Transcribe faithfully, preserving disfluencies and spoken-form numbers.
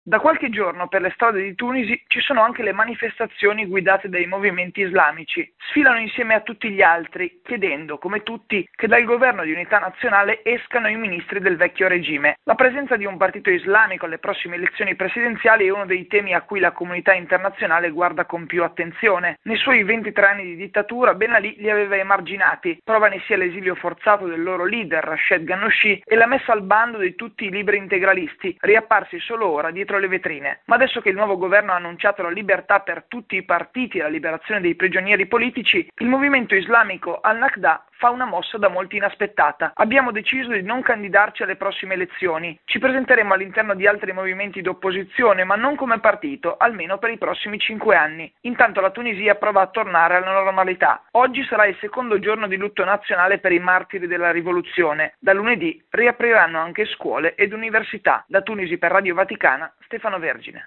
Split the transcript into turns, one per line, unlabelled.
Da qualche giorno per le strade di Tunisi ci sono anche le manifestazioni guidate dai movimenti islamici. Sfilano insieme a tutti gli altri, chiedendo, come tutti, che dal governo di unità nazionale escano i ministri del vecchio regime. La presenza di un partito islamico alle prossime elezioni presidenziali è uno dei temi a cui la comunità internazionale guarda con più attenzione. Nei suoi ventitré anni di dittatura Ben Ali li aveva emarginati, prova ne sia l'esilio forzato del loro leader, Rached Ghannouchi, e la messa al bando di tutti i liberi integralisti, riapparsi solo ora dietro le vetrine. Ma adesso che il nuovo governo ha annunciato la libertà per tutti i partiti e la liberazione dei prigionieri politici, il movimento islamico Al-Naqda fa una mossa da molti inaspettata. Abbiamo deciso di non candidarci alle prossime elezioni. Ci presenteremo all'interno di altri movimenti d'opposizione, ma non come partito, almeno per i prossimi cinque anni. Intanto la Tunisia prova a tornare alla normalità. Oggi sarà il secondo giorno di lutto nazionale per i martiri della rivoluzione. Da lunedì riapriranno anche scuole ed università. Da Tunisi per Radio Vaticana, Stefano Vergine.